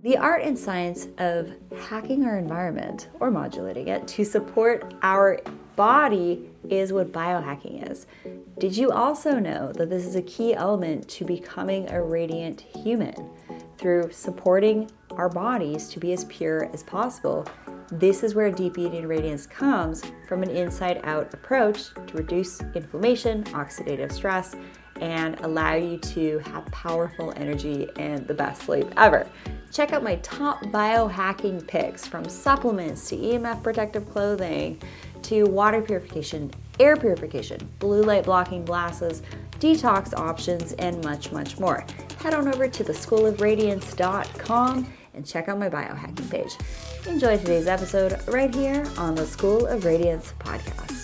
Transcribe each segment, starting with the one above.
The art and science of hacking our environment or modulating it to support our body is what biohacking is. Did you also know that this is a key element to becoming a radiant human? Through supporting our bodies to be as pure as possible, this is where deep eating radiance comes from an inside-out approach to reduce inflammation, oxidative stress, and allow you to have powerful energy and the best sleep ever. Check out my top biohacking picks, from supplements to EMF protective clothing to water purification, air purification, blue light blocking glasses, detox options, and much, much more. Head on over to theschoolofradiance.com and check out my biohacking page. Enjoy today's episode right here on the School of Radiance podcast.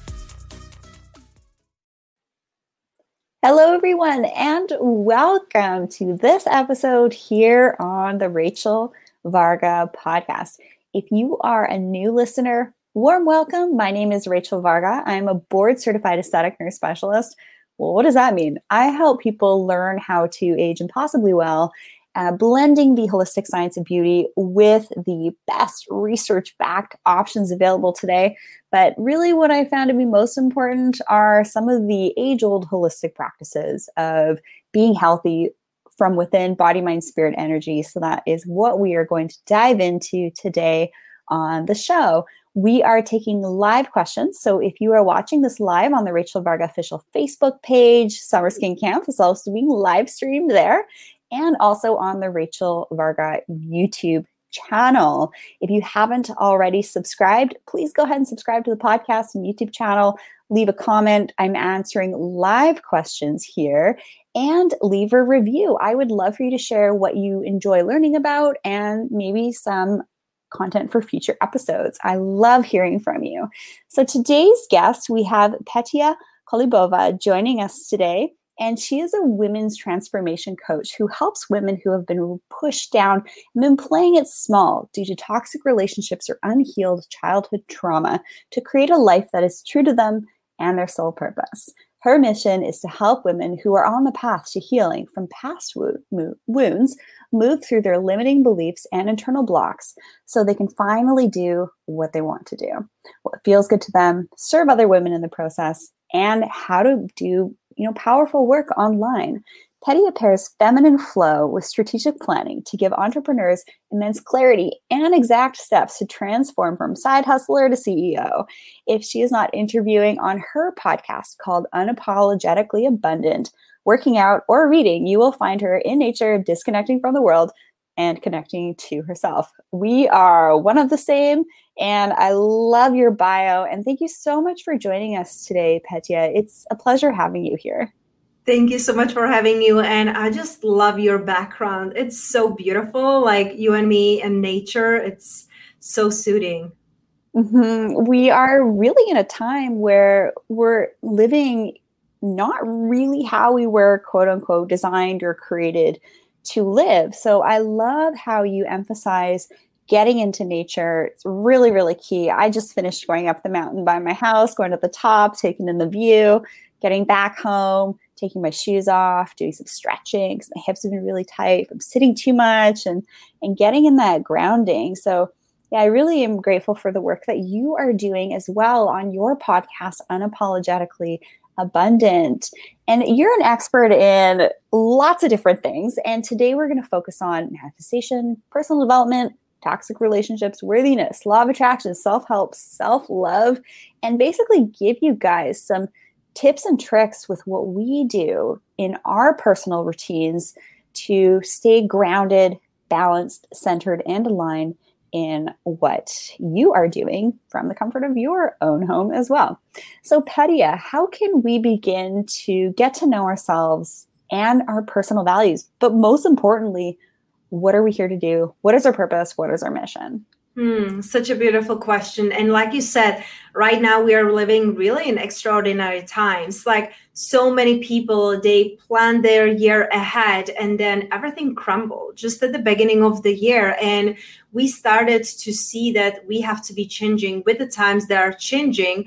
Hello, everyone, and welcome to this episode here on the Rachel Varga podcast. If you are a new listener, warm welcome. My name is Rachel Varga. I'm a board-certified aesthetic nurse specialist. Well, what does that mean? I help people learn how to age impossibly well, blending the holistic science of beauty with the best research-backed options available today. But really what I found to be most important are some of the age-old holistic practices of being healthy from within, body, mind, spirit, energy. So that is what we are going to dive into today on the show. We are taking live questions. So if you are watching this live on the Rachel Varga official Facebook page, Summer Skin Camp is also being live streamed there, and also on the Rachel Varga YouTube channel. If you haven't already subscribed, please go ahead and subscribe to the podcast and YouTube channel. Leave a comment. I'm answering live questions here, and leave a review. I would love for you to share what you enjoy learning about and maybe some content for future episodes. I love hearing from you. So today's guest, we have Petya Kolibova joining us today. And she is a women's transformation coach who helps women who have been pushed down and been playing it small due to toxic relationships or unhealed childhood trauma to create a life that is true to them and their soul purpose. Her mission is to help women who are on the path to healing from past wounds move through their limiting beliefs and internal blocks so they can finally do what they want to do, what feels good to them, serve other women in the process, and how to do powerful work online. Petya pairs feminine flow with strategic planning to give entrepreneurs immense clarity and exact steps to transform from side hustler to CEO. If she is not interviewing on her podcast called Unapologetically Abundant, working out, or reading, you will find her in nature, disconnecting from the world and connecting to herself. We are one of the same, and I love your bio. And thank you so much for joining us today, Petya. It's a pleasure having you here. Thank you so much for having me. And I just love your background. It's so beautiful, like you and me and nature. It's so soothing. Mm-hmm. We are really in a time where we're living not really how we were, quote unquote, designed or created to live. So I love how you emphasize getting into nature. It's really, really key. I just finished going up the mountain by my house, going to the top, taking in the view, getting back home, taking my shoes off, doing some stretching because my hips have been really tight. I'm sitting too much and getting in that grounding. So yeah, I really am grateful for the work that you are doing as well on your podcast, Unapologetically Abundant. And you're an expert in lots of different things. And today we're going to focus on manifestation, personal development, toxic relationships, worthiness, law of attraction, self-help, self-love, and basically give you guys some tips and tricks with what we do in our personal routines to stay grounded, balanced, centered, and aligned in what you are doing from the comfort of your own home as well. So Petya, how can we begin to get to know ourselves and our personal values? But most importantly, what are we here to do? What is our purpose? What is our mission? Such a beautiful question. And like you said, right now we are living really in extraordinary times. Like so many people, they plan their year ahead and then everything crumbled just at the beginning of the year. And we started to see that we have to be changing with the times that are changing.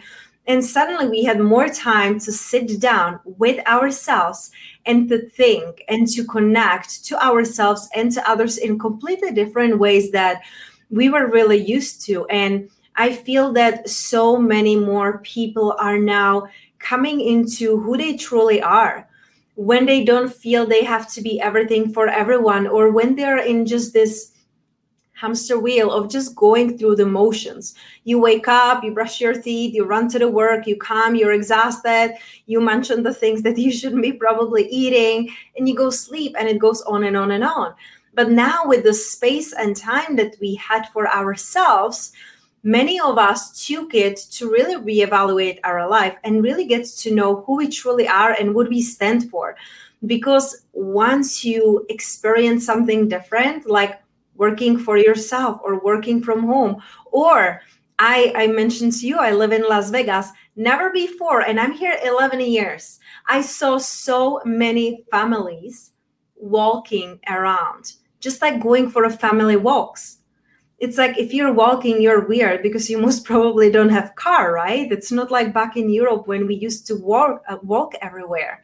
And suddenly we had more time to sit down with ourselves and to think and to connect to ourselves and to others in completely different ways that we were really used to. And I feel that so many more people are now coming into who they truly are when they don't feel they have to be everything for everyone, or when they're in just this hamster wheel of just going through the motions. You wake up, you brush your teeth, you run to the work, you come, you're exhausted, you mention the things that you shouldn't be probably eating, and you go sleep, and it goes on and on and on. But now with the space and time that we had for ourselves, many of us took it to really reevaluate our life and really get to know who we truly are and what we stand for. Because once you experience something different, like working for yourself or working from home, or I mentioned to you, I live in Las Vegas. Never before, and I'm here 11 years, I saw so many families walking around, just like going for a family walks. It's like if you're walking, you're weird because you most probably don't have car, right? It's not like back in Europe when we used to walk everywhere.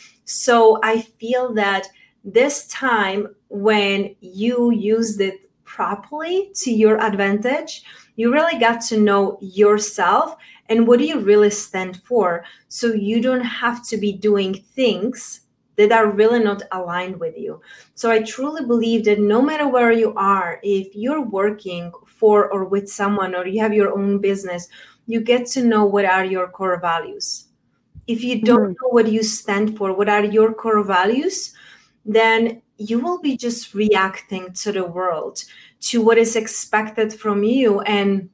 So I feel that this time, when you used it properly to your advantage, you really got to know yourself and what do you really stand for. So you don't have to be doing things that are really not aligned with you. So I truly believe that no matter where you are, if you're working for or with someone, or you have your own business, you get to know what are your core values. If you don't know what you stand for, what are your core values, then you will be just reacting to the world, to what is expected from you. And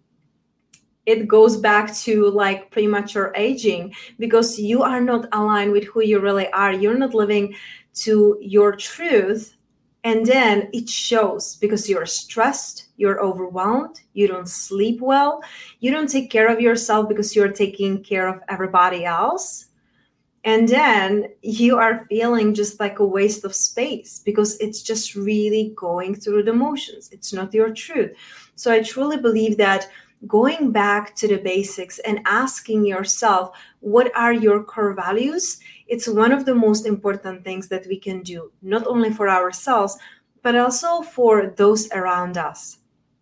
it goes back to like premature aging, because you are not aligned with who you really are. You're not living to your truth. And then it shows because you're stressed, you're overwhelmed, you don't sleep well, you don't take care of yourself because you're taking care of everybody else. And then you are feeling just like a waste of space because it's just really going through the motions. It's not your truth. So I truly believe that going back to the basics and asking yourself, what are your core values? It's one of the most important things that we can do, not only for ourselves, but also for those around us.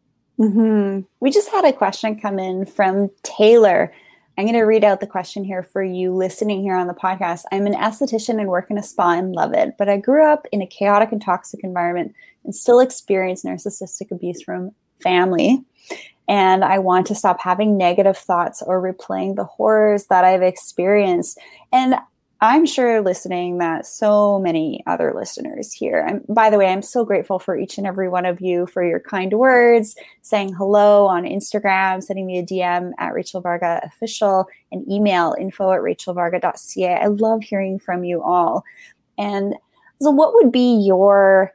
We just had a question come in from Taylor. I'm going to read out the question here for you listening here on the podcast. I'm an esthetician and work in a spa and love it, but I grew up in a chaotic and toxic environment and still experience narcissistic abuse from family. And I want to stop having negative thoughts or replaying the horrors that I've experienced. And I'm sure listening that so many other listeners here. And by the way, I'm so grateful for each and every one of you for your kind words, saying hello on Instagram, sending me a DM at Rachel Varga Official, and email info@rachelvarga.ca. I love hearing from you all. And so what would be your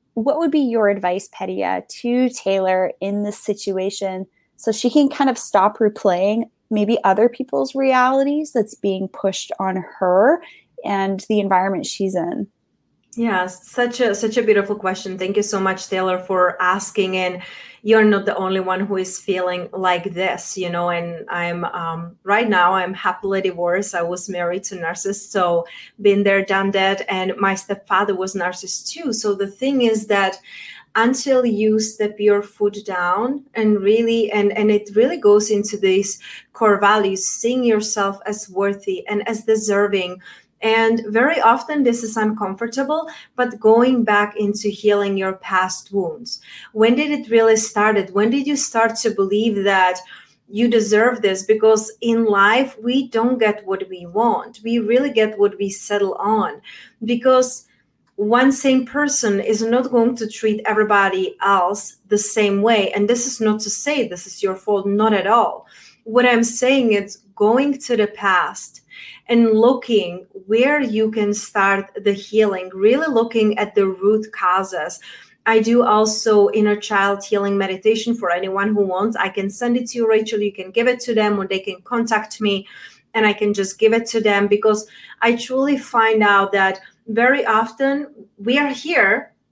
advice, Petya, to Taylor in this situation so she can kind of stop replaying maybe other people's realities that's being pushed on her and the environment she's in? Yeah, such a beautiful question. Thank you so much, Taylor, for asking. And you're not the only one who is feeling like this, you know. And I'm right now I'm happily divorced. I was married to a narcissist, so been there, done that. And my stepfather was narcissist too. So the thing is that until you step your foot down and really, and it really goes into these core values, seeing yourself as worthy and as deserving. And very often this is uncomfortable, but going back into healing your past wounds. When did it really started? When did you start to believe that you deserve this? Because in life, we don't get what we want. We really get what we settle on, because one same person is not going to treat everybody else the same way. And this is not to say this is your fault, not at all. What I'm saying is going to the past and looking where you can start the healing, really looking at the root causes. I do also inner child healing meditation for anyone who wants. I can send it to you, Rachel. You can give it to them, or they can contact me and I can just give it to them, because I truly find out that very often we are here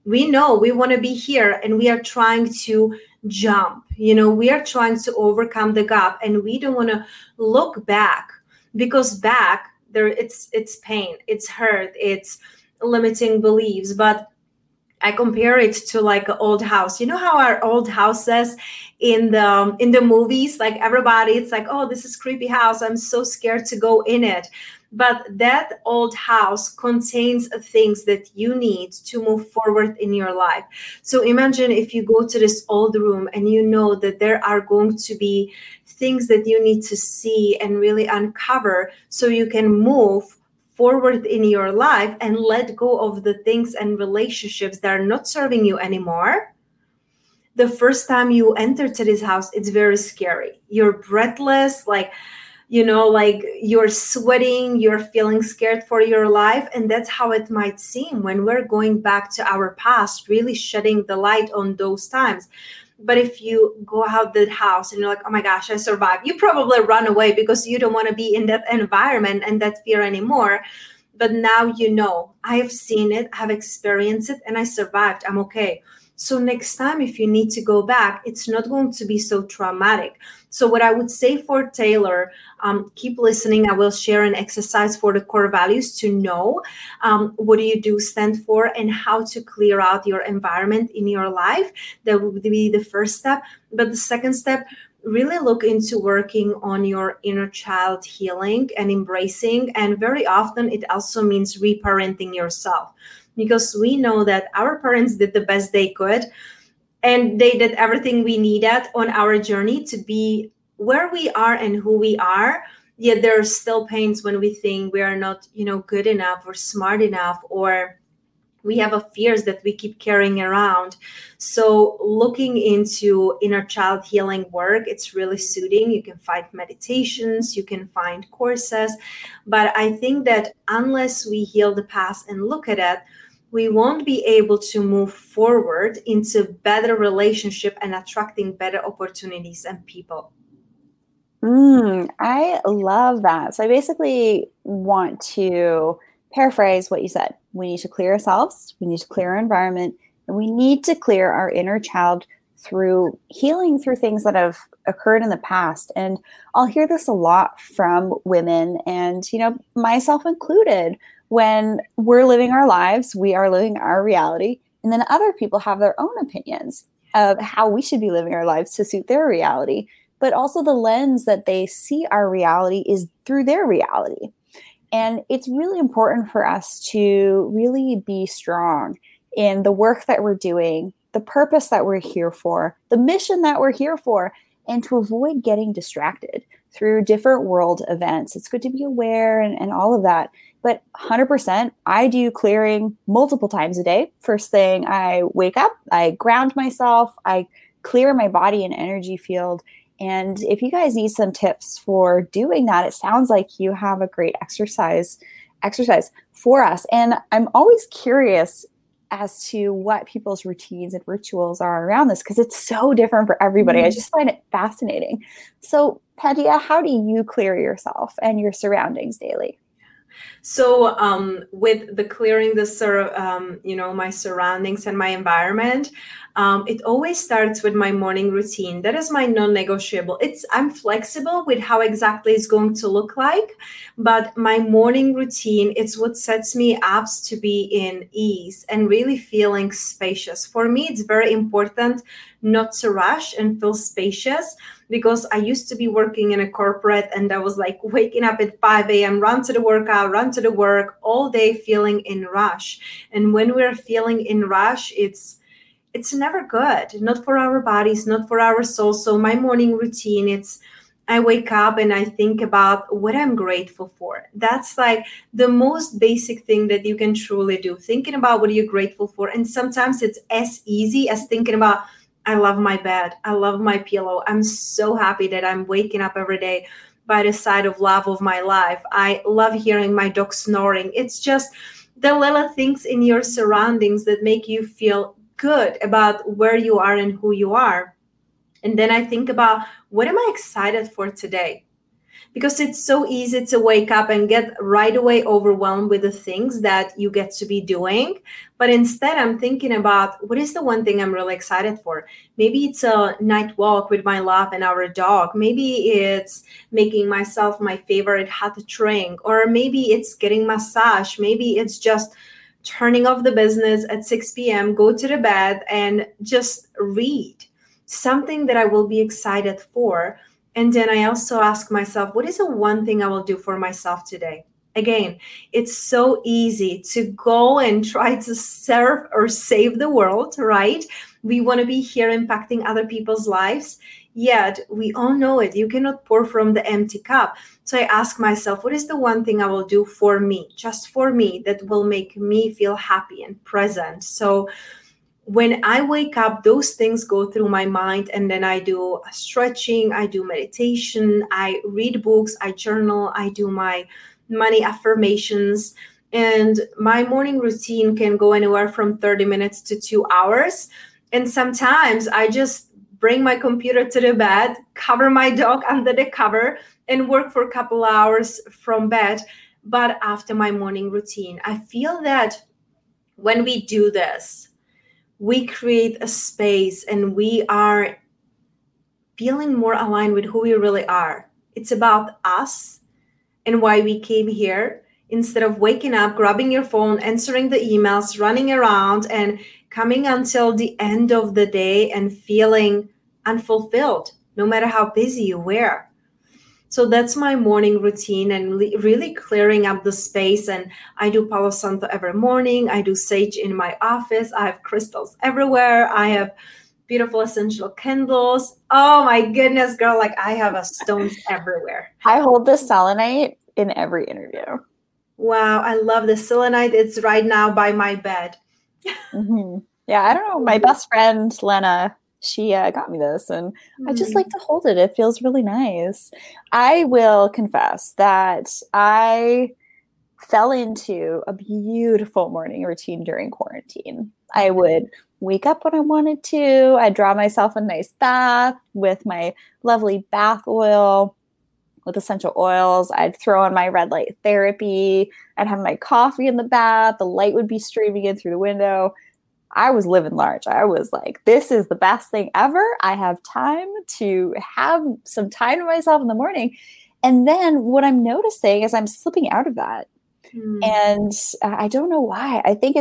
We know we want to be here and we are trying to jump. We are trying to overcome the gap and we don't want to look back, because back there it's pain, it's hurt, it's limiting beliefs. But I compare it to like an old house. You know how our old houses in the movies, like everybody, it's like, oh, this is creepy house, I'm so scared to go in it. But that old house contains things that you need to move forward in your life. So imagine if you go to this old room and you know that there are going to be things that you need to see and really uncover so you can move forward in your life and let go of the things and relationships that are not serving you anymore. The first time you enter to this house, it's very scary. You're breathless, like you're sweating, you're feeling scared for your life. And that's how it might seem when we're going back to our past, really shedding the light on those times. But if you go out the house and you're like, oh my gosh, I survived, you probably run away because you don't want to be in that environment and that fear anymore. But now I have seen it, I've experienced it, and I survived. I'm okay. So next time, if you need to go back, it's not going to be so traumatic. So what I would say for Taylor, keep listening. I will share an exercise for the core values to know what do you do stand for and how to clear out your environment in your life. That would be the first step. But the second step, really look into working on your inner child healing and embracing. And very often it also means reparenting yourself, because we know that our parents did the best they could and they did everything we needed on our journey to be where we are and who we are. Yet there are still pains when we think we are not, good enough or smart enough, or we have a fears that we keep carrying around. So looking into inner child healing work, it's really soothing. You can find meditations, you can find courses. But I think that unless we heal the past and look at it, we won't be able to move forward into better relationship and attracting better opportunities and people. I love that. So I basically want to paraphrase what you said. We need to clear ourselves, we need to clear our environment, and we need to clear our inner child through healing through things that have occurred in the past. And I'll hear this a lot from women and, myself included. When we're living our lives, we are living our reality. And then other people have their own opinions of how we should be living our lives to suit their reality. But also the lens that they see our reality is through their reality. And it's really important for us to really be strong in the work that we're doing, the purpose that we're here for, the mission that we're here for, and to avoid getting distracted through different world events. It's good to be aware and all of that. But 100%, I do clearing multiple times a day. First thing I wake up, I ground myself, I clear my body and energy field. And if you guys need some tips for doing that, it sounds like you have a great exercise for us. And I'm always curious as to what people's routines and rituals are around this, because it's so different for everybody. I just find it fascinating. So, Padilla, how do you clear yourself and your surroundings daily? So with the clearing my surroundings and my environment, it always starts with my morning routine. That is my non-negotiable. I'm flexible with how exactly it's going to look like, but my morning routine, it's what sets me up to be in ease and really feeling spacious. For me, it's very important not to rush and feel spacious, because I used to be working in a corporate and I was like waking up at 5 a.m., run to the workout, run to the work all day feeling in rush. And when we're feeling in rush, it's never good, not for our bodies, not for our souls. So my morning routine, I wake up and I think about what I'm grateful for. That's like the most basic thing that you can truly do, thinking about what you're grateful for. And sometimes it's as easy as thinking about, I love my bed, I love my pillow, I'm so happy that I'm waking up every day by the side of love of my life. I love hearing my dog snoring. It's just the little things in your surroundings that make you feel good about where you are and who you are. And then I think about, what am I excited for today? because it's so easy to wake up and get right away overwhelmed with the things that you get to be doing. But instead, I'm thinking about what is the one thing I'm really excited for. Maybe it's a night walk with my love and our dog. Maybe it's making myself my favorite hot drink, or maybe it's getting massage. Maybe it's just turning off the business at 6 p.m., go to the bed and just read something that I will be excited for. And then I also ask myself, what is the one thing I will do for myself today? Again, it's so easy to go and try to serve or save the world, right? We want to be here impacting other people's lives. Yet we all know it. You cannot pour from the empty cup. So I ask myself, what is the one thing I will do for me, just for me, that will make me feel happy and present? So when I wake up, those things go through my mind, and then I do stretching, I do meditation, I read books, I journal, I do my money affirmations. And my morning routine can go anywhere from 30 minutes to 2 hours. And sometimes I just bring my computer to the bed, cover my dog under the cover, and work for a couple hours from bed. But after my morning routine, I feel that when we do this, we create a space and we are feeling more aligned with who we really are. It's about us and why we came here, instead of waking up, grabbing your phone, answering the emails, running around, and coming until the end of the day and feeling unfulfilled, no matter how busy you were. So that's my morning routine, and really clearing up the space. And I do Palo Santo every morning. I do sage in my office. I have crystals everywhere. I have beautiful essential candles. Oh my goodness, girl. Like I have stones everywhere. I hold the selenite in every interview. Wow. I love the selenite. It's right now by my bed. Mm-hmm. Yeah. I don't know. My best friend, Lena, she got me this, and I just like to hold it. It feels really nice. I will confess that I fell into a beautiful morning routine during quarantine. I would wake up when I wanted to. I'd draw myself a nice bath with my lovely bath oil with essential oils. I'd throw on my red light therapy. I'd have my coffee in the bath. The light would be streaming in through the window. I was living large. I was like, this is the best thing ever. I have time to have some time to myself in the morning. And then what I'm noticing is I'm slipping out of that. And I don't know why. I think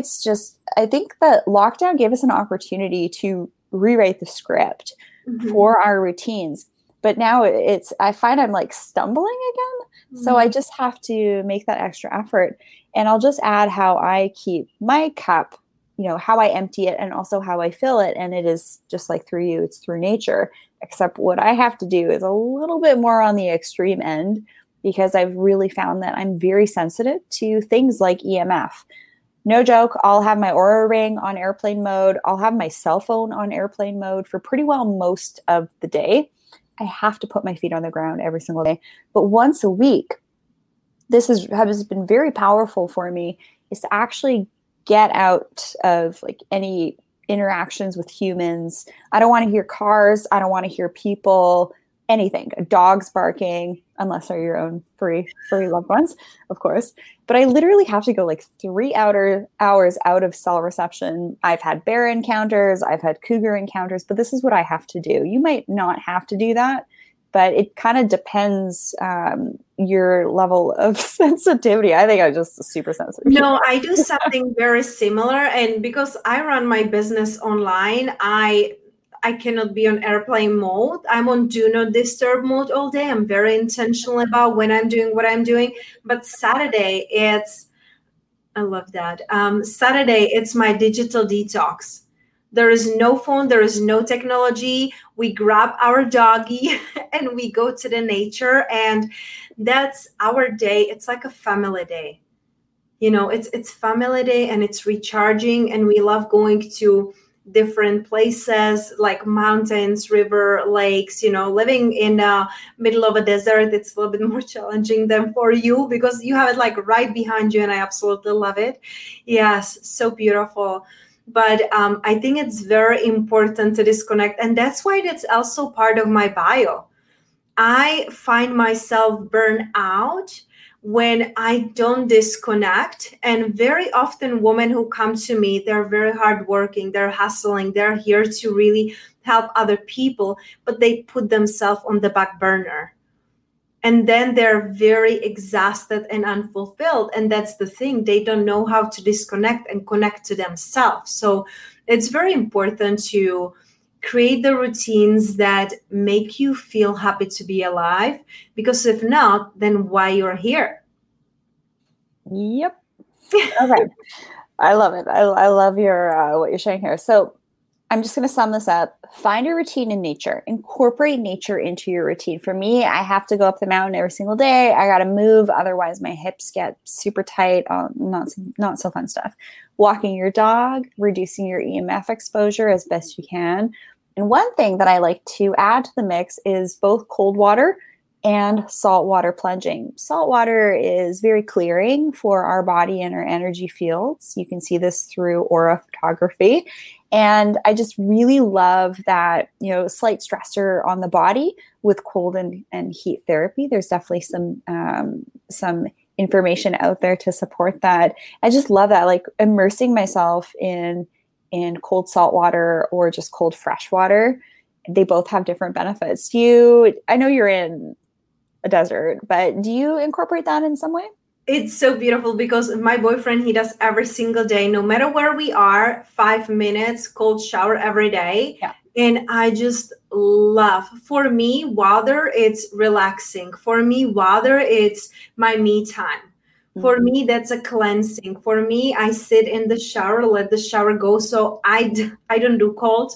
that lockdown gave us an opportunity to rewrite the script for our routines. But now I find I'm like stumbling again. So I just have to make that extra effort. And I'll just add how I keep my cup, how I empty it and also how I fill it. And it is just like through you, it's through nature. Except what I have to do is a little bit more on the extreme end, because I've really found that I'm very sensitive to things like EMF. No joke, I'll have my Oura Ring on airplane mode. I'll have my cell phone on airplane mode for pretty well most of the day. I have to put my feet on the ground every single day. But once a week, this has been very powerful for me, is to actually get out of like any interactions with humans. I don't want to hear cars. I don't want to hear people, anything, dogs barking, unless they're your own furry loved ones, of course. But I literally have to go like 3 hours out of cell reception. I've had bear encounters, I've had cougar encounters, but this is what I have to do. You might not have to do that, but it kind of depends your level of sensitivity. I think I'm just super sensitive. No, I do something very similar. And because I run my business online, I cannot be on airplane mode. I'm on do not disturb mode all day. I'm very intentional about when I'm doing what I'm doing. But Saturday, I love that. Saturday, it's my digital detox. There is no phone. There is no technology. We grab our doggy and we go to the nature. And that's our day. It's like a family day. It's family day and it's recharging. And we love going to different places like mountains, river, lakes. Living in the middle of a desert, it's a little bit more challenging than for you because you have it like right behind you, and I absolutely love it. Yes, so beautiful. But I think it's very important to disconnect, and that's why that's also part of my bio. I find myself burned out when I don't disconnect. And very often women who come to me, they're very hardworking, they're hustling, they're here to really help other people, but they put themselves on the back burner. And then they're very exhausted and unfulfilled. And that's the thing, they don't know how to disconnect and connect to themselves. So it's very important to create the routines that make you feel happy to be alive, because if not, then why you're here? Yep. Okay. I love it. I love your what you're sharing here. So I'm just going to sum this up. Find a routine in nature. Incorporate nature into your routine. For me, I have to go up the mountain every single day. I got to move. Otherwise, my hips get super tight. Not so fun stuff. Walking your dog, reducing your EMF exposure as best you can. And one thing that I like to add to the mix is both cold water and saltwater plunging. Salt water is very clearing for our body and our energy fields. You can see this through aura photography. And I just really love that, slight stressor on the body with cold and heat therapy. There's definitely some information out there to support that. I just love that, like immersing myself in cold salt water or just cold fresh water. They both have different benefits. I know you're in a desert, but do you incorporate that in some way? It's so beautiful because my boyfriend, he does every single day, no matter where we are, 5 minutes cold shower every day. Yeah. And I just love, for me, water, it's relaxing. For me, water, it's my me time. For me, that's a cleansing. For me, I sit in the shower, let the shower go. So I don't do cold.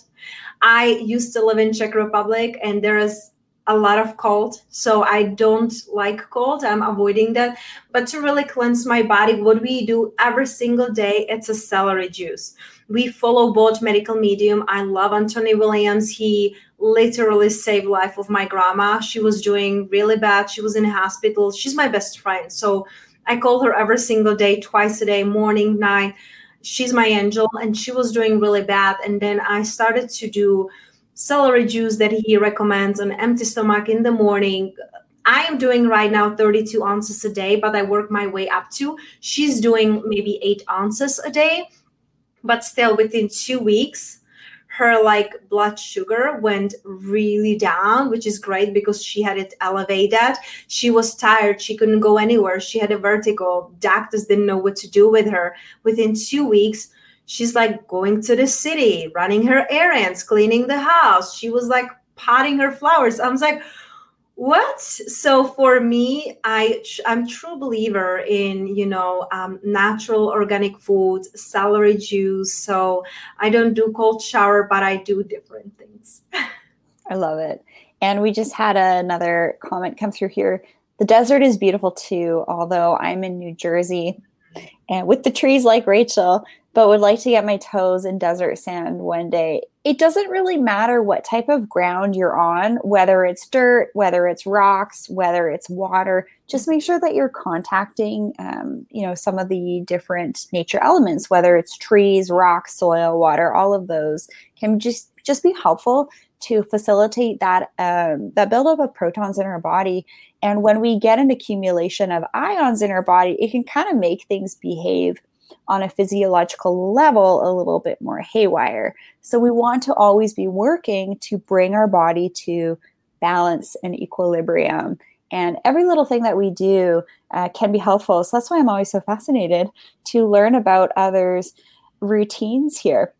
I used to live in Czech Republic, and there is a lot of cold, so I don't like cold. I'm avoiding that. But to really cleanse my body, what we do every single day, it's a celery juice. We follow both medical medium. I love Anthony Williams. He literally saved life of my grandma. She was doing really bad. She was in a hospital. She's my best friend. So I call her every single day, twice a day, morning, night. She's my angel, and she was doing really bad. And then I started to do celery juice that he recommends on empty stomach in the morning. I am doing right now 32 ounces a day, but I work my way up to. She's doing maybe 8 ounces a day, but still within 2 weeks, her blood sugar went really down, which is great because she had it elevated. She was tired. She couldn't go anywhere. She had a vertigo. Doctors didn't know what to do with her. Within 2 weeks, she's going to the city, running her errands, cleaning the house. She was potting her flowers. I was like, what? So for me, I'm true believer in, natural organic foods, celery juice. So I don't do cold shower, but I do different things. I love it. And we just had another comment come through here. The desert is beautiful too, although I'm in New Jersey and with the trees like Rachel, but would like to get my toes in desert sand one day. It doesn't really matter what type of ground you're on, whether it's dirt, whether it's rocks, whether it's water. Just make sure that you're contacting, some of the different nature elements, whether it's trees, rocks, soil, water. All of those can just be helpful to facilitate that buildup of protons in our body. And when we get an accumulation of ions in our body, it can kind of make things behave on a physiological level a little bit more haywire. So we want to always be working to bring our body to balance and equilibrium. And every little thing that we do can be helpful. So that's why I'm always so fascinated to learn about others' routines here.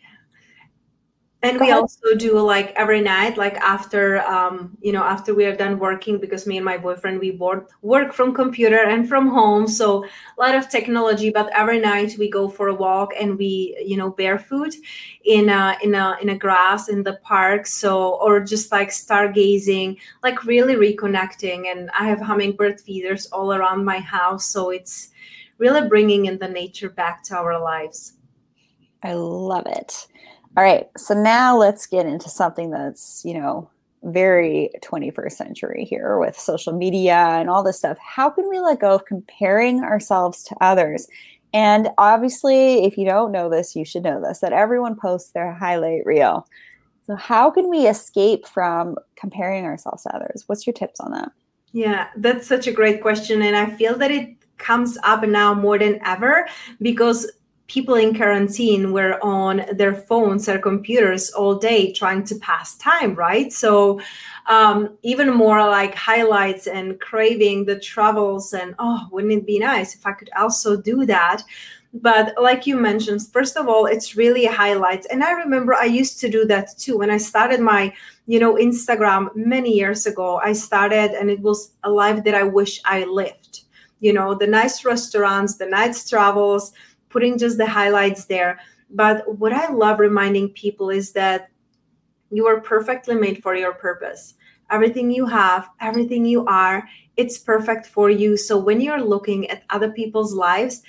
And we also do every night, after, after we are done working, because me and my boyfriend, we work from computer and from home. So a lot of technology, but every night we go for a walk and we, barefoot in a grass in the park. So, or just stargazing, really reconnecting. And I have hummingbird feeders all around my house. So it's really bringing in the nature back to our lives. I love it. All right, so now let's get into something that's, very 21st century here with social media and all this stuff. How can we let go of comparing ourselves to others? And obviously, if you don't know this, you should know this, that everyone posts their highlight reel. So how can we escape from comparing ourselves to others? What's your tips on that? Yeah, that's such a great question. And I feel that it comes up now more than ever because people in quarantine were on their phones or computers all day trying to pass time, right? So even more like highlights and craving the travels and, oh, wouldn't it be nice if I could also do that? But like you mentioned, first of all, it's really highlights. And I remember I used to do that too. When I started my, Instagram many years ago, I started and it was a life that I wish I lived. The nice restaurants, the nice travels, putting just the highlights there. But what I love reminding people is that you are perfectly made for your purpose. Everything you have, everything you are, it's perfect for you. So when you're looking at other people's lives,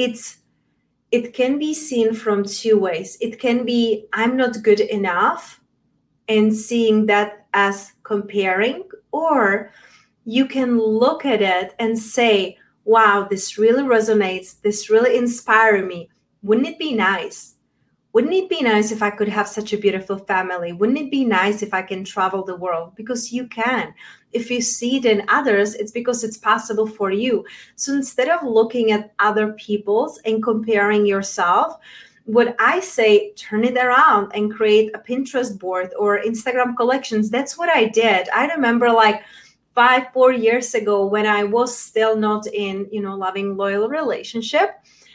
it can be seen from two ways. It can be, I'm not good enough, and seeing that as comparing, or you can look at it and say, wow, this really resonates. This really inspired me. Wouldn't it be nice? Wouldn't it be nice if I could have such a beautiful family? Wouldn't it be nice if I can travel the world? Because you can. If you see it in others, it's because it's possible for you. So instead of looking at other people's and comparing yourself, what I say, turn it around and create a Pinterest board or Instagram collections. That's what I did. I remember like 4 years ago when I was still not in, loving, loyal relationship.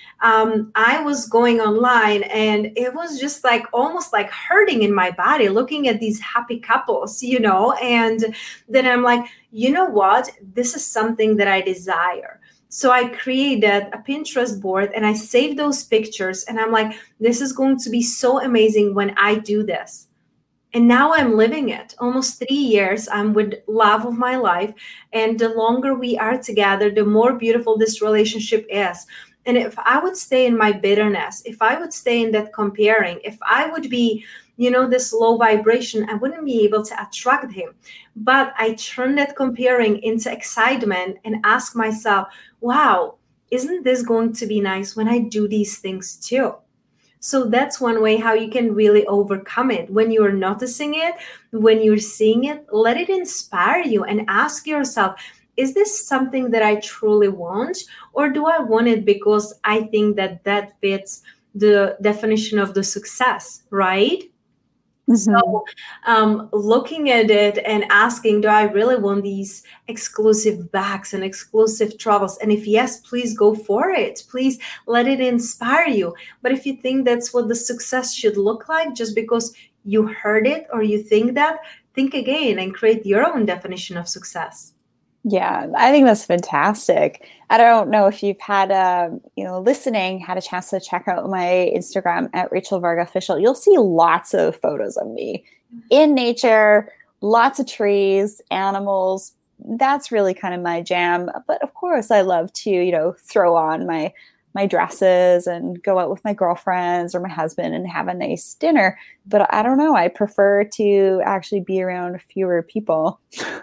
I was going online and it was just like almost like hurting in my body looking at these happy couples, and then I'm like, you know what? This is something that I desire. So I created a Pinterest board and I saved those pictures and I'm like, this is going to be so amazing when I do this. And now I'm living it. Almost 3 years, I'm with love of my life. And the longer we are together, the more beautiful this relationship is. And if I would stay in my bitterness, if I would stay in that comparing, if I would be, this low vibration, I wouldn't be able to attract him. But I turn that comparing into excitement and ask myself, wow, isn't this going to be nice when I do these things too? So that's one way how you can really overcome it. When you're noticing it, when you're seeing it, let it inspire you and ask yourself, is this something that I truly want? Or do I want it because I think that fits the definition of the success, right? Mm-hmm. So, looking at it and asking, do I really want these exclusive bags and exclusive travels? And if yes, please go for it. Please let it inspire you. But if you think that's what the success should look like, just because you heard it or you think that, think again and create your own definition of success. Yeah, I think that's fantastic. I don't know if you've had, listening, had a chance to check out my Instagram at Rachel Varga Official. You'll see lots of photos of me in nature, lots of trees, animals. That's really kind of my jam. But of course, I love to, throw on my dresses and go out with my girlfriends or my husband and have a nice dinner. But I don't know. I prefer to actually be around fewer people.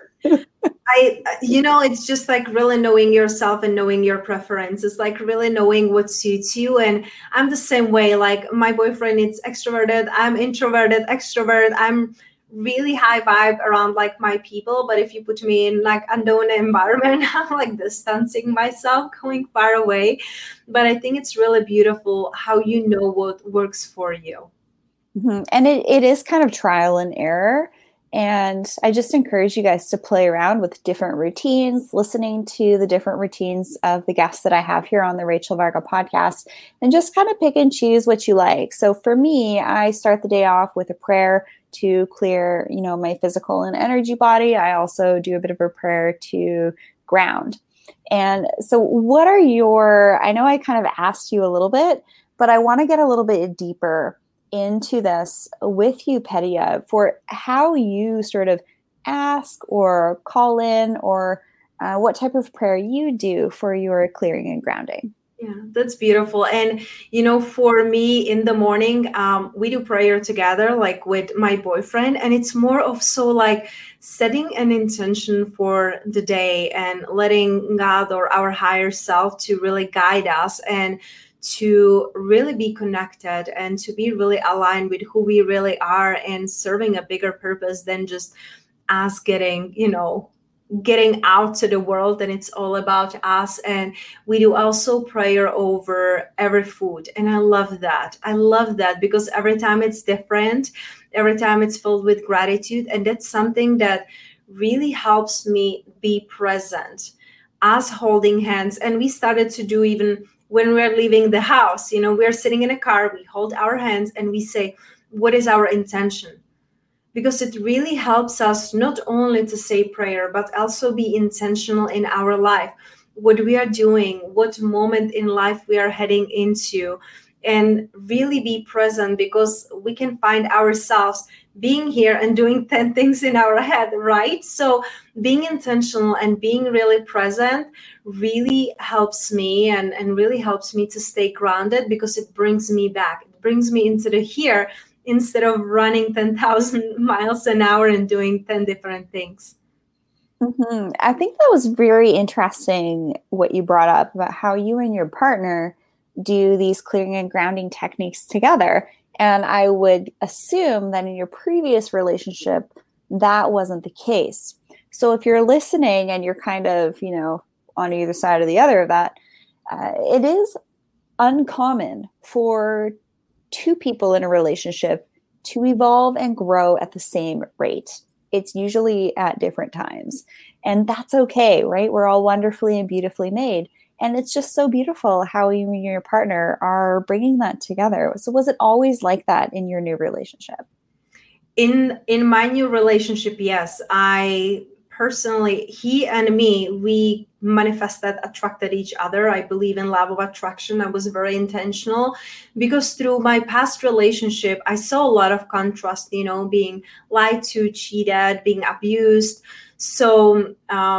It's just like really knowing yourself and knowing your preferences, like really knowing what suits you. And I'm the same way. Like my boyfriend is extroverted, I'm introverted, extrovert. I'm really high vibe around like my people. But if you put me in like unknown environment, I'm like distancing myself, going far away. But I think it's really beautiful how you know what works for you. Mm-hmm. And it is kind of trial and error. And I just encourage you guys to play around with different routines, listening to the different routines of the guests that I have here on the Rachel Varga podcast, and just kind of pick and choose what you like. So for me, I start the day off with a prayer to clear, my physical and energy body. I also do a bit of a prayer to ground. And so I know I kind of asked you a little bit, but I want to get a little bit deeper into this with you, Petya, for how you sort of ask or call in or what type of prayer you do for your clearing and grounding. Yeah, that's beautiful. And, for me in the morning, we do prayer together, like with my boyfriend. And it's more of so like setting an intention for the day and letting God or our higher self to really guide us and to really be connected and to be really aligned with who we really are and serving a bigger purpose than just us getting out to the world, and it's all about us. And we do also prayer over every food, and I love that because every time it's different, every time it's filled with gratitude, and that's something that really helps me be present. Us holding hands, and we started to do even when we're leaving the house, we're sitting in a car, we hold our hands and we say, what is our intention? Because it really helps us not only to say prayer, but also be intentional in our life, what we are doing, what moment in life we are heading into, and really be present, because we can find ourselves being here and doing 10 things in our head, right? So being intentional and being really present really helps me and really helps me to stay grounded, because it brings me back. It brings me into the here, instead of running 10,000 miles an hour and doing 10 different things. Mm-hmm. I think that was very interesting what you brought up about how you and your partner do these clearing and grounding techniques together. And I would assume that in your previous relationship, that wasn't the case. So if you're listening and you're kind of, on either side or the other of that, it is uncommon for two people in a relationship to evolve and grow at the same rate. It's usually at different times. And that's okay, right? We're all wonderfully and beautifully made. And it's just so beautiful how you and your partner are bringing that together. So was it always like that in your new relationship? In my new relationship, yes. I personally, he and me, we manifested, attracted each other. I believe in law of attraction. I was very intentional, because through my past relationship, I saw a lot of contrast, being lied to, cheated, being abused. So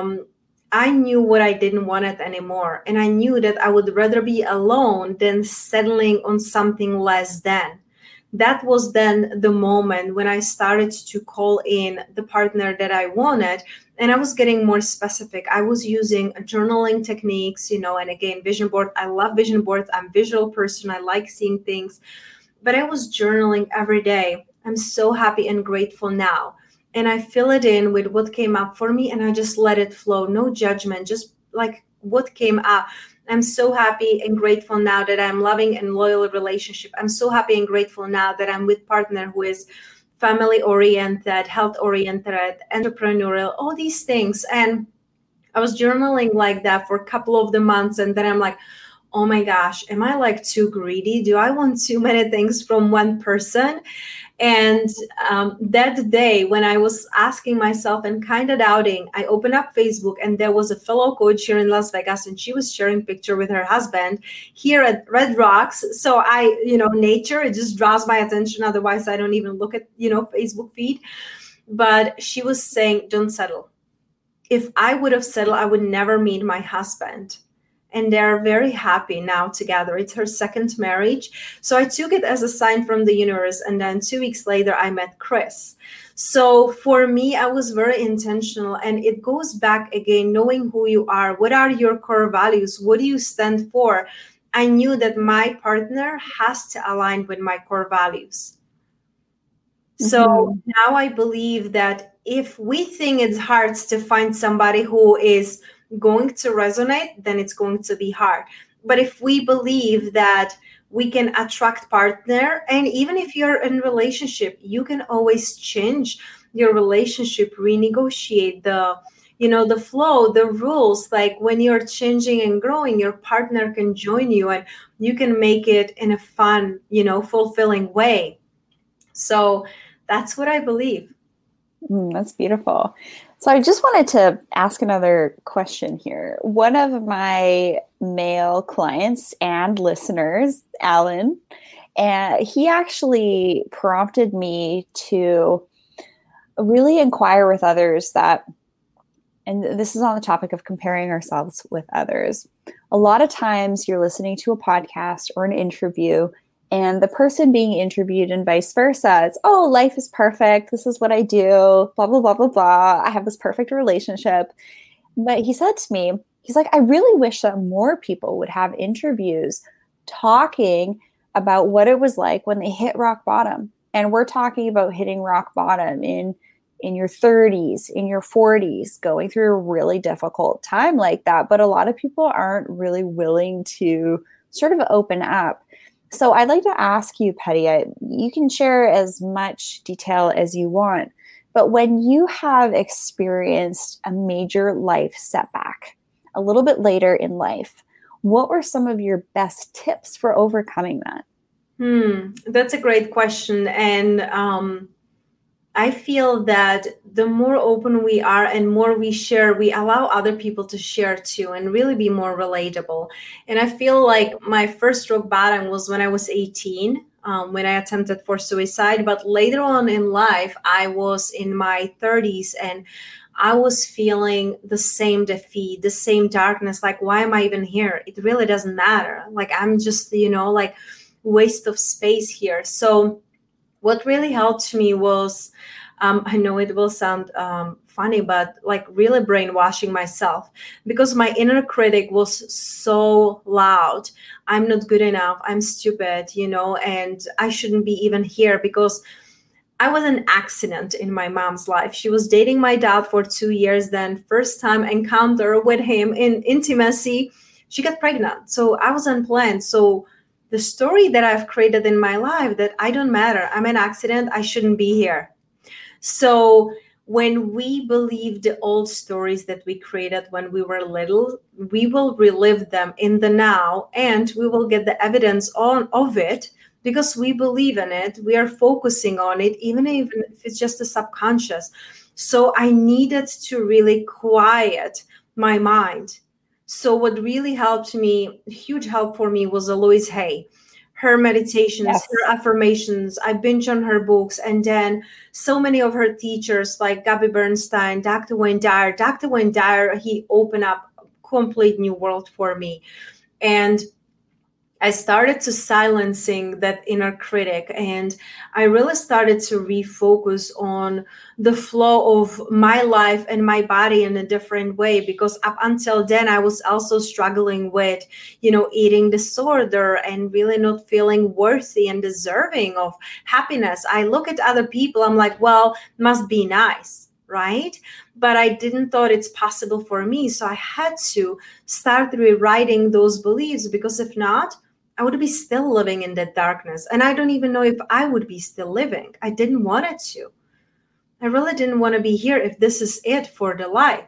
I knew what I didn't want it anymore. And I knew that I would rather be alone than settling on something less than. That was then the moment when I started to call in the partner that I wanted. And I was getting more specific. I was using journaling techniques, and again, vision board. I love vision boards. I'm a visual person. I like seeing things. But I was journaling every day. I'm so happy and grateful now. And I fill it in with what came up for me, and I just let it flow. No judgment, just like what came up. I'm so happy and grateful now that I'm loving and loyal relationship. I'm so happy and grateful now that I'm with partner who is family oriented, health oriented, entrepreneurial, all these things. And I was journaling like that for a couple of the months. And then I'm like, oh my gosh, am I like too greedy? Do I want too many things from one person? And that day when I was asking myself and kind of doubting, I opened up Facebook, and there was a fellow coach here in Las Vegas, and she was sharing a picture with her husband here at Red Rocks. So nature, it just draws my attention. Otherwise, I don't even look at, Facebook feed. But she was saying, don't settle. If I would have settled, I would never meet my husband. And they're very happy now together. It's her second marriage. So I took it as a sign from the universe. And then 2 weeks later, I met Chris. So for me, I was very intentional. And it goes back again, knowing who you are. What are your core values? What do you stand for? I knew that my partner has to align with my core values. So now I believe that if we think it's hard to find somebody who is going to resonate, then it's going to be hard. But if we believe that we can attract partner, and even if you're in relationship, you can always change your relationship, renegotiate the flow, the rules. Like when you're changing and growing, your partner can join you, and you can make it in a fun, fulfilling way. So that's what I believe. That's beautiful. So I just wanted to ask another question here. One of my male clients and listeners, Alan, he actually prompted me to really inquire with others that, and this is on the topic of comparing ourselves with others. A lot of times you're listening to a podcast or an interview, and the person being interviewed and vice versa, it's, oh, life is perfect. This is what I do, blah, blah, blah, blah, blah. I have this perfect relationship. But he said to me, he's like, I really wish that more people would have interviews talking about what it was like when they hit rock bottom. And we're talking about hitting rock bottom in your 30s, in your 40s, going through a really difficult time like that. But a lot of people aren't really willing to sort of open up. So I'd like to ask you, Patty, you can share as much detail as you want, but when you have experienced a major life setback a little bit later in life, what were some of your best tips for overcoming that? That's a great question. And I feel that the more open we are and more we share, we allow other people to share too and really be more relatable. And I feel like my first rock bottom was when I was 18, when I attempted for suicide. But later on in life, I was in my 30s and I was feeling the same defeat, the same darkness. Like, why am I even here? It really doesn't matter. Like, I'm just, like waste of space here. So what really helped me was, I know it will sound funny, but like really brainwashing myself, because my inner critic was so loud. I'm not good enough. I'm stupid, and I shouldn't be even here because I was an accident in my mom's life. She was dating my dad for 2 years. Then first time encounter with him in intimacy, she got pregnant. So I was unplanned. So the story that I've created in my life, that I don't matter, I'm an accident, I shouldn't be here. So when we believe the old stories that we created when we were little, we will relive them in the now, and we will get the evidence of it because we believe in it. We are focusing on it, even if it's just a subconscious. So I needed to really quiet my mind. So what really helped me, huge help for me, was Louise Hay. Her meditations, Yes. her affirmations, I binge on her books. And then so many of her teachers like Gabby Bernstein, Dr. Wayne Dyer, he opened up a complete new world for me. And I started to silencing that inner critic, and I really started to refocus on the flow of my life and my body in a different way, because up until then I was also struggling with, eating disorder and really not feeling worthy and deserving of happiness. I look at other people, I'm like, well, must be nice, right? But I didn't thought it's possible for me. So I had to start rewriting those beliefs, because if not, I would be still living in that darkness. And I don't even know if I would be still living. I didn't want it to. I really didn't want to be here if this is it for the life.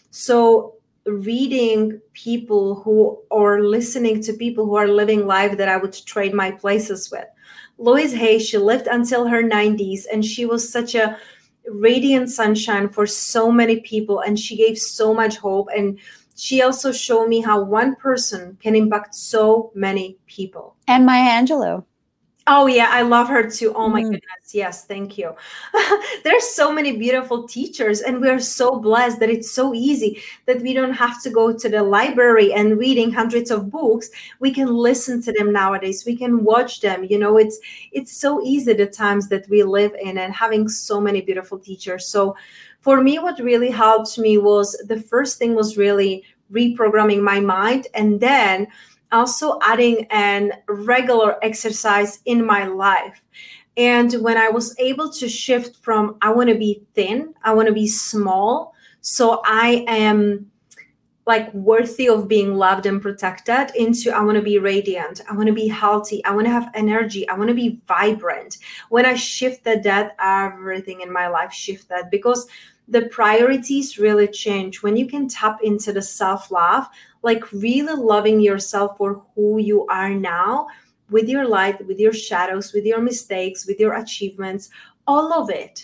So reading people who, or listening to people who are living life that I would trade my places with. Louise Hay, she lived until her 90s, and she was such a radiant sunshine for so many people, and she gave so much hope. And she also showed me how one person can impact so many people. And Maya Angelou. Oh, yeah, I love her too. Oh, my goodness. Yes, thank you. There's so many beautiful teachers, and we're so blessed that it's so easy that we don't have to go to the library and reading hundreds of books. We can listen to them nowadays. We can watch them. It's so easy the times that we live in, and having so many beautiful teachers. So for me, what really helped me was, the first thing was really reprogramming my mind, and then also adding an regular exercise in my life. And when I was able to shift from, I want to be thin, I want to be small, so I am like worthy of being loved and protected, into I want to be radiant, I want to be healthy, I want to have energy, I want to be vibrant. When I shifted that, everything in my life shifted, because the priorities really change when you can tap into the self-love, like really loving yourself for who you are now, with your light, with your shadows, with your mistakes, with your achievements, all of it.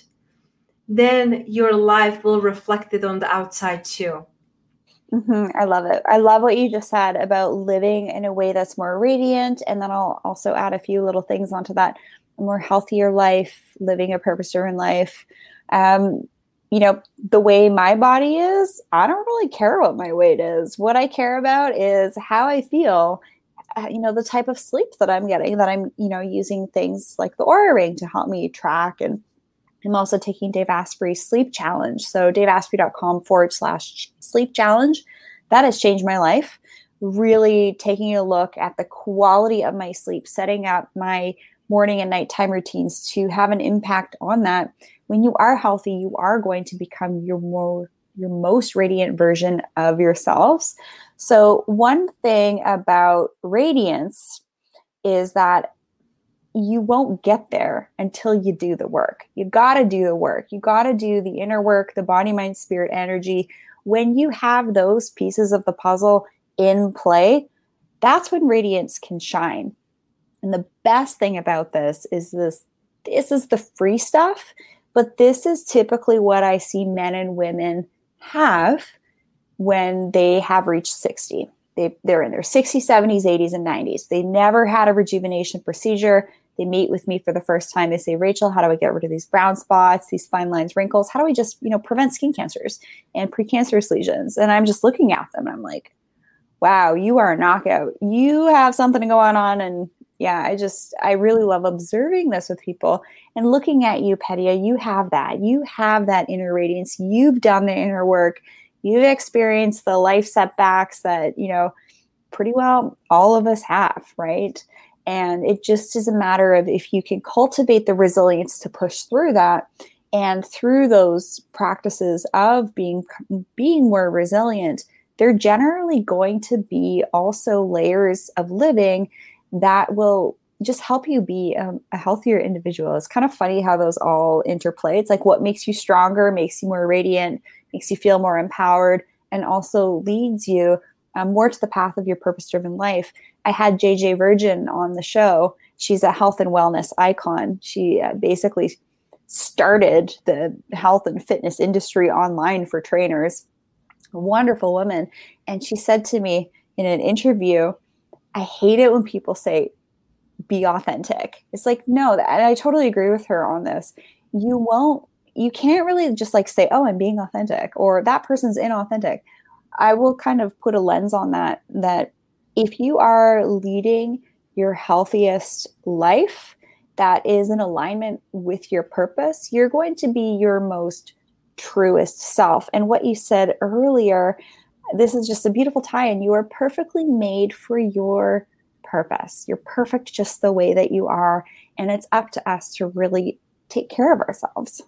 Then your life will reflect it on the outside too. I love it. I love what you just said about living in a way that's more radiant. And then I'll also add a few little things onto that: a more healthier life, living a purpose-driven life. The way my body is, I don't really care what my weight is. What I care about is how I feel, the type of sleep that I'm getting, that I'm, using things like the Oura Ring to help me track. And I'm also taking Dave Asprey's sleep challenge. So daveasprey.com/sleep challenge. That has changed my life. really taking a look at the quality of my sleep, setting up my morning and nighttime routines to have an impact on that. When you are healthy, you are going to become your most radiant version of yourselves. So one thing about radiance is that you won't get there until you do the work. You got to do the work. You got to do the inner work, the body, mind, spirit, energy. When you have those pieces of the puzzle in play, that's when radiance can shine. And the best thing about this is the free stuff, but this is typically what I see men and women have when they have reached 60. They're in their 60s, 70s, 80s, and 90s. They never had a rejuvenation procedure. They meet with me for the first time. They say, Rachel, how do I get rid of these brown spots, these fine lines, wrinkles? How do we just, prevent skin cancers and precancerous lesions? And I'm just looking at them. I'm like, wow, you are a knockout. You have something going on. And yeah, I really love observing this with people and looking at you, Petya. You have that inner radiance. You've done the inner work. You've experienced the life setbacks that, pretty well all of us have, right? And it just is a matter of if you can cultivate the resilience to push through that, and through those practices of being more resilient, they're generally going to be also layers of living that will just help you be a healthier individual. It's kind of funny how those all interplay. It's like what makes you stronger, makes you more radiant, makes you feel more empowered, and also leads you more to the path of your purpose-driven life. I had JJ Virgin on the show. She's a health and wellness icon. She basically started the health and fitness industry online for trainers. A wonderful woman. And she said to me in an interview, I hate it when people say, be authentic. It's like, no, and I totally agree with her on this. You can't really just like say, oh, I'm being authentic, or that person's inauthentic. I will kind of put a lens on that if you are leading your healthiest life that is in alignment with your purpose, you're going to be your most truest self. And what you said earlier, this is just a beautiful tie-in. You are perfectly made for your purpose. You're perfect just the way that you are. And it's up to us to really take care of ourselves.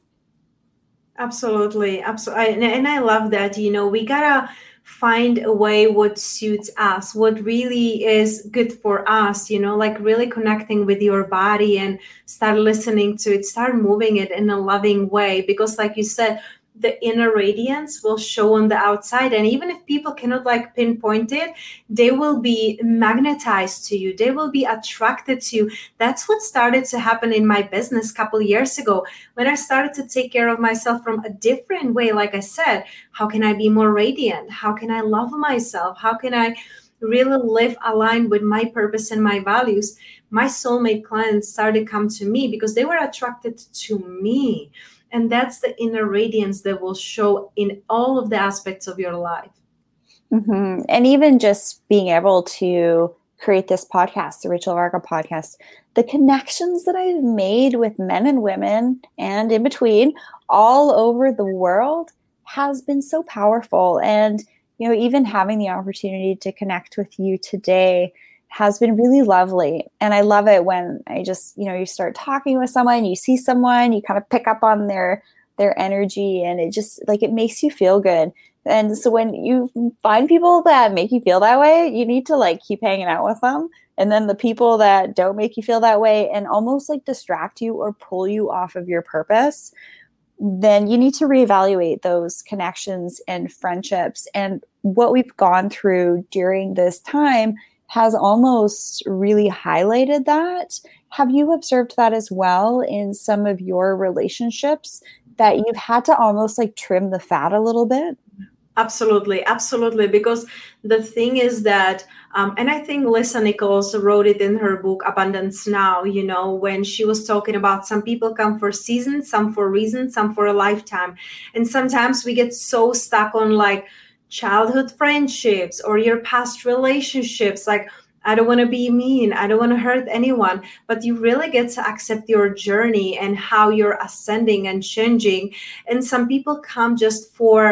Absolutely. And I love that, we gotta find a way what suits us, what really is good for us, like really connecting with your body and start listening to it, start moving it in a loving way. Because like you said, the inner radiance will show on the outside. And even if people cannot like pinpoint it, they will be magnetized to you. They will be attracted to you. That's what started to happen in my business a couple of years ago when I started to take care of myself from a different way. Like I said, how can I be more radiant? How can I love myself? How can I really live aligned with my purpose and my values? My soulmate clients started to come to me because they were attracted to me. And that's the inner radiance that will show in all of the aspects of your life. Mm-hmm. And even just being able to create this podcast, the Rachel Varga podcast, the connections that I've made with men and women and in between all over the world has been so powerful. And, even having the opportunity to connect with you today has been really lovely. And I love it when I just, you start talking with someone, you see someone, you kind of pick up on their energy, and it just like, it makes you feel good. And so when you find people that make you feel that way, you need to like keep hanging out with them. And then the people that don't make you feel that way and almost like distract you or pull you off of your purpose, then you need to reevaluate those connections and friendships. And what we've gone through during this time has almost really highlighted that. Have you observed that as well in some of your relationships, that you've had to almost like trim the fat a little bit? Absolutely. Because the thing is that, and I think Lisa Nichols wrote it in her book, Abundance Now, when she was talking about some people come for seasons, some for reasons, some for a lifetime. And sometimes we get so stuck on like childhood friendships or your past relationships. Like, I don't want to be mean. I don't want to hurt anyone. But you really get to accept your journey and how you're ascending and changing. And some people come just for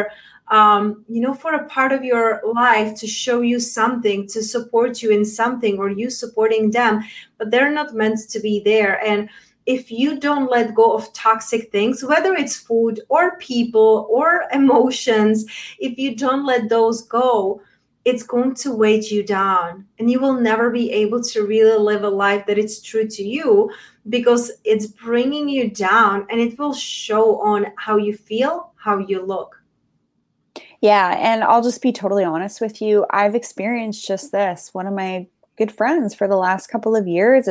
for a part of your life to show you something, to support you in something, or you supporting them, but they're not meant to be there. And if you don't let go of toxic things, whether it's food or people or emotions, if you don't let those go, it's going to weigh you down, and you will never be able to really live a life that is true to you, because it's bringing you down, and it will show on how you feel, how you look. Yeah, and I'll just be totally honest with you. I've experienced just this. One of my good friends for the last couple of years,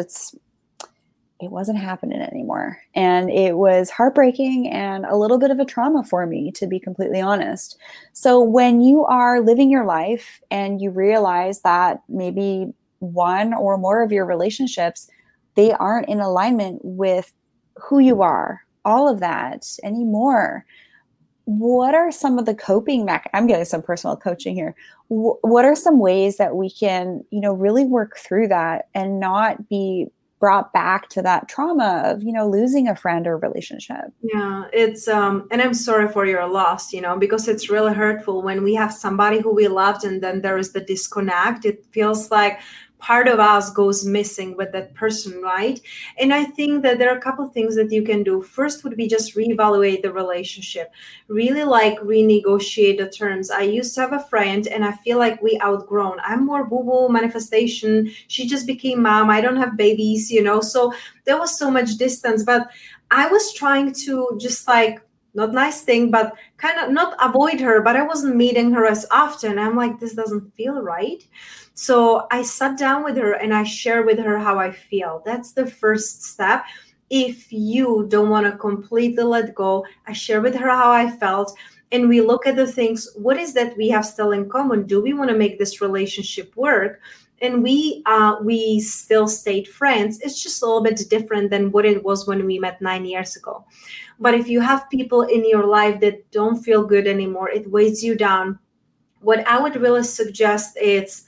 it wasn't happening anymore. And it was heartbreaking and a little bit of a trauma for me, to be completely honest. So when you are living your life and you realize that maybe one or more of your relationships, they aren't in alignment with who you are, all of that anymore, what are some of the I'm getting some personal coaching here. What are some ways that we can, really work through that and not be brought back to that trauma of, losing a friend or relationship? Yeah, it's and I'm sorry for your loss, because it's really hurtful when we have somebody who we loved and then there is the disconnect. It feels like part of us goes missing with that person, right? And I think that there are a couple of things that you can do. First would be just reevaluate the relationship, really like renegotiate the terms. I used to have a friend and I feel like we outgrown. I'm more boo-boo manifestation. She just became mom. I don't have babies, so there was so much distance, but I was trying to just like, not nice thing, but kind of not avoid her, but I wasn't meeting her as often. I'm like, this doesn't feel right. So I sat down with her and I share with her how I feel. That's the first step. If you don't want to completely let go, I share with her how I felt. And we look at the things, what is that we have still in common? Do we want to make this relationship work? And we still stayed friends. It's just a little bit different than what it was when we met 9 years ago. But if you have people in your life that don't feel good anymore, it weighs you down. What I would really suggest is,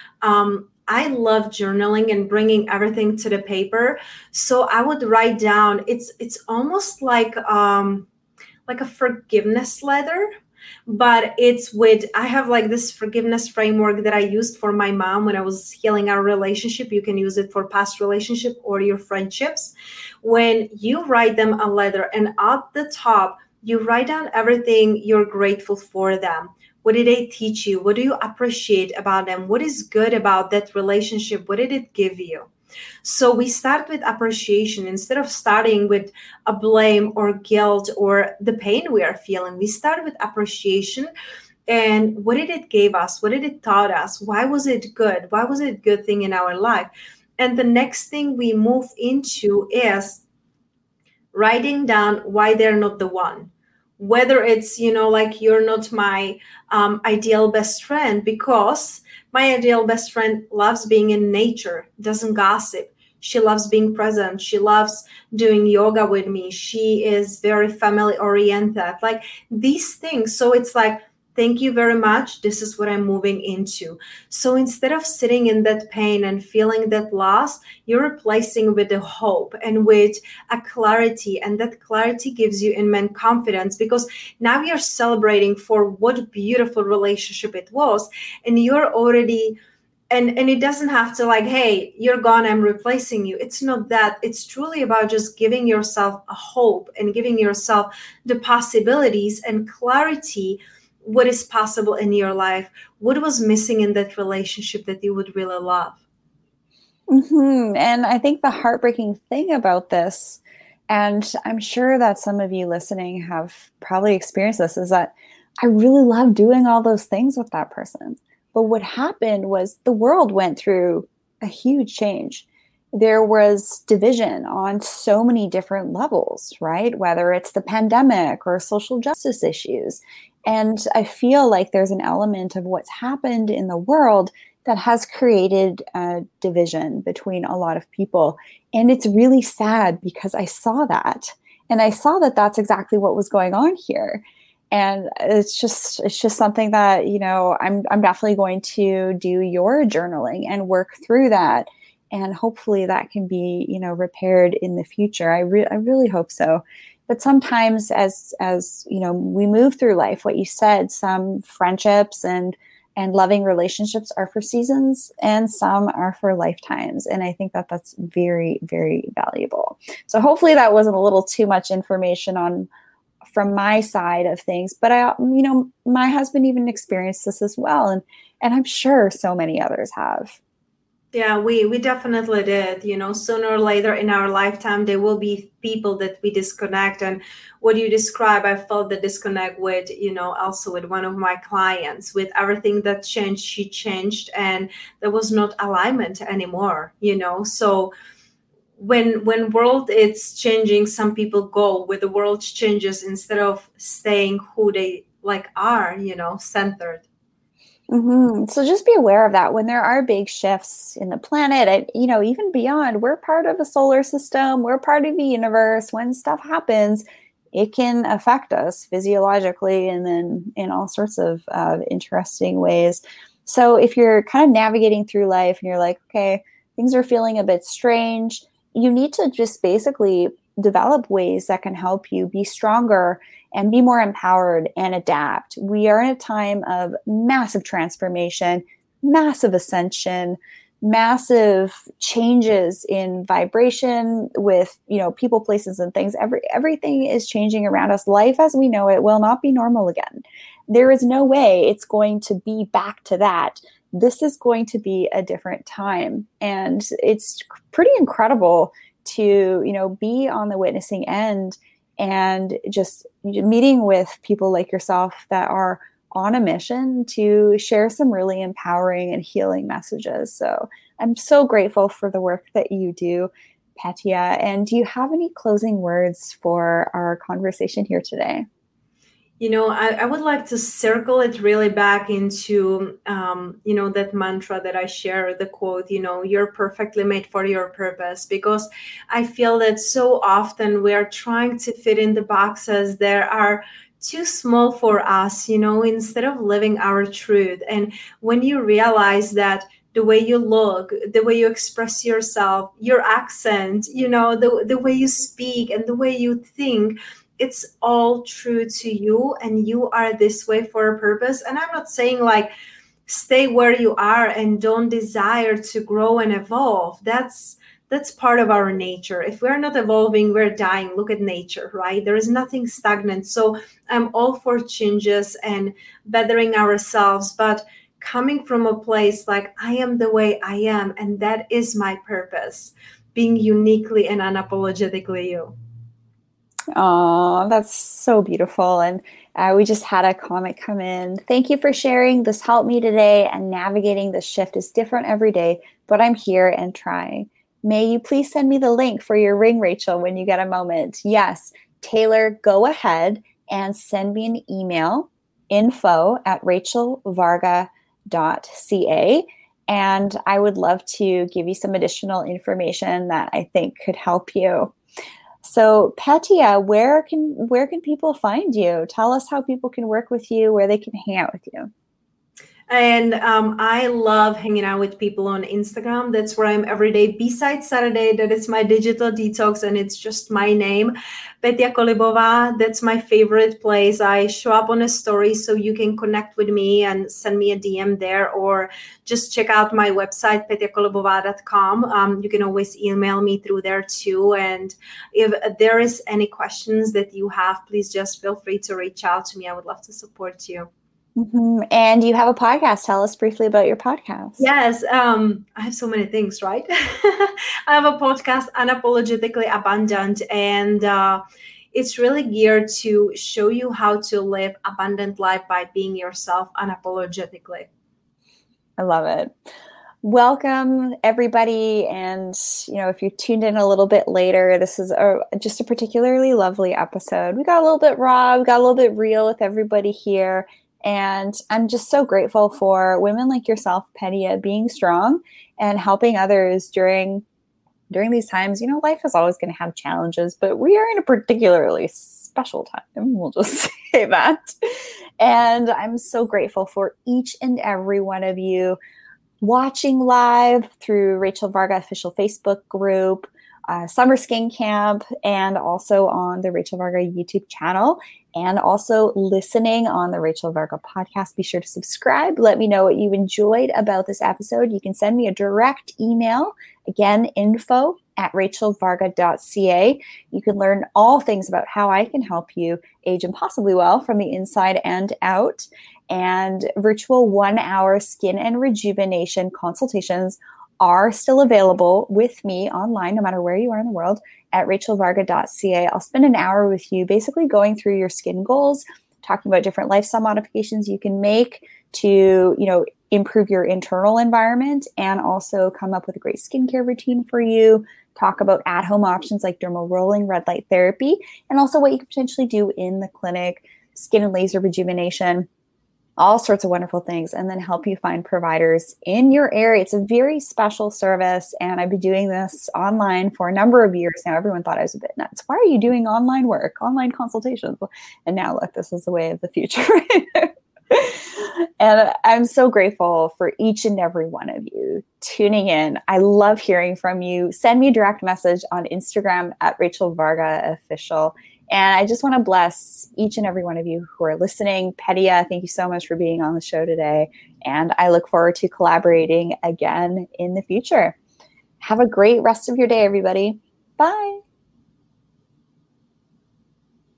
I love journaling and bringing everything to the paper. So I would write down. It's almost like a forgiveness letter, but it's with, I have like this forgiveness framework that I used for my mom when I was healing our relationship. You can use it for past relationship or your friendships. When you write them a letter, and at the top you write down everything you're grateful for them. What did they teach you? What do you appreciate about them? What is good about that relationship? What did it give you? So we start with appreciation instead of starting with a blame or guilt or the pain we are feeling. We start with appreciation. And what did it give us? What did it taught us? Why was it good? Why was it a good thing in our life? And the next thing we move into is writing down why they're not the one. Whether it's, like, you're not my ideal best friend, because my ideal best friend loves being in nature, doesn't gossip. She loves being present. She loves doing yoga with me. She is very family oriented, like these things. So it's like, thank you very much. This is what I'm moving into. So instead of sitting in that pain and feeling that loss, you're replacing with a hope and with a clarity. And that clarity gives you immense confidence, because now you're celebrating for what beautiful relationship it was. And you're already, and it doesn't have to like, hey, you're gone, I'm replacing you. It's not that. It's truly about just giving yourself a hope and giving yourself the possibilities and clarity. What is possible in your life? What was missing in that relationship that you would really love? And I think the heartbreaking thing about this, and I'm sure that some of you listening have probably experienced this, is that I really love doing all those things with that person. But what happened was the world went through a huge change. There was division on so many different levels, right? Whether it's the pandemic or social justice issues. And I feel like there's an element of what's happened in the world that has created a division between a lot of people. And it's really sad because I saw that. And I saw that that's exactly what was going on here. And it's just something that, I'm definitely going to do your journaling and work through that. And hopefully that can be, repaired in the future. I really hope so. But sometimes as you know, we move through life, what you said, some friendships and loving relationships are for seasons and some are for lifetimes. And I think that that's very, very valuable. So hopefully that wasn't a little too much information on from my side of things, but my husband even experienced this as well. And I'm sure so many others have. Yeah, we definitely did. Sooner or later in our lifetime, there will be people that we disconnect. And what you describe, I felt the disconnect with, also with one of my clients. With everything that changed, she changed, and there was not alignment anymore. So when world is changing, some people go where the world changes instead of staying who they are, centered. Mm-hmm. So just be aware of that when there are big shifts in the planet and, even beyond. We're part of a solar system. We're part of the universe. When stuff happens, it can affect us physiologically and then in all sorts of interesting ways. So if you're kind of navigating through life and you're like, okay, things are feeling a bit strange, you need to just basically develop ways that can help you be stronger and be more empowered and adapt. We are in a time of massive transformation, massive ascension, massive changes in vibration with, people, places, and things. Everything is changing around us. Life as we know it will not be normal again. There is no way it's going to be back to that. This is going to be a different time. And it's pretty incredible to, be on the witnessing end and just meeting with people like yourself that are on a mission to share some really empowering and healing messages. So I'm so grateful for the work that you do, Petya. And do you have any closing words for our conversation here today? I would like to circle it really back into, that mantra that I share, the quote, you're perfectly made for your purpose, because I feel that so often we are trying to fit in the boxes that are too small for us, instead of living our truth. And when you realize that the way you look, the way you express yourself, your accent, the way you speak and the way you think, it's all true to you, and you are this way for a purpose. And I'm not saying stay where you are and don't desire to grow and evolve. That's part of our nature. If we're not evolving, we're dying. Look at nature, right? There is nothing stagnant. So I'm all for changes and bettering ourselves, but coming from a place like I am the way I am, and that is my purpose, being uniquely and unapologetically you. Oh, that's so beautiful. And we just had a comment come in. Thank you for sharing. This helped me today, and navigating the shift is different every day, but I'm here and trying. May you please send me the link for your ring, Rachel, when you get a moment. Yes, Taylor, go ahead and send me an email, info@rachelvarga.ca. And I would love to give you some additional information that I think could help you. So, Petya, where can people find you? Tell us how people can work with you, where they can hang out with you. And I love hanging out with people on Instagram. That's where I'm every day. Besides Saturday, that is my digital detox, and it's just my name, Petya Kolibova. That's my favorite place. I show up on a story, so you can connect with me and send me a DM there, or just check out my website, petyakolibova.com. You can always email me through there too. And if there is any questions that you have, please just feel free to reach out to me. I would love to support you. Mm-hmm. And you have a podcast. Tell us briefly about your podcast. Yes, I have so many things, right? I have a podcast, Unapologetically Abundant, and it's really geared to show you how to live abundant life by being yourself unapologetically. I love it. Welcome, everybody. And, if you tuned in a little bit later, this is just a particularly lovely episode. We got a little bit raw, we got a little bit real with everybody here. And I'm just so grateful for women like yourself, Petya, being strong and helping others during these times. Life is always going to have challenges, but we are in a particularly special time. We'll just say that. And I'm so grateful for each and every one of you watching live through Rachel Varga official Facebook group, summer skin camp, and also on the Rachel Varga YouTube channel, and also listening on the Rachel Varga podcast. Be sure to subscribe. Let me know what you enjoyed about this episode. You can send me a direct email. Again, info@rachelvarga.ca. You can learn all things about how I can help you age impossibly well from the inside and out. And virtual 1-hour skin and rejuvenation consultations are still available with me online, no matter where you are in the world, at rachelvarga.ca. I'll spend an hour with you basically going through your skin goals, talking about different lifestyle modifications you can make to, improve your internal environment, and also come up with a great skincare routine for you, talk about at-home options like dermal rolling, red light therapy, and also what you could potentially do in the clinic, skin and laser rejuvenation, all sorts of wonderful things, and then help you find providers in your area. It's a very special service, and I've been doing this online for a number of years now. Everyone thought I was a bit nuts. Why are you doing online work, online consultations? And now look, this is the way of the future. And I'm so grateful for each and every one of you tuning in. I love hearing from you. Send me a direct message on Instagram at Rachel Varga Official. And I just want to bless each and every one of you who are listening. Petia, thank you so much for being on the show today. And I look forward to collaborating again in the future. Have a great rest of your day, everybody. Bye.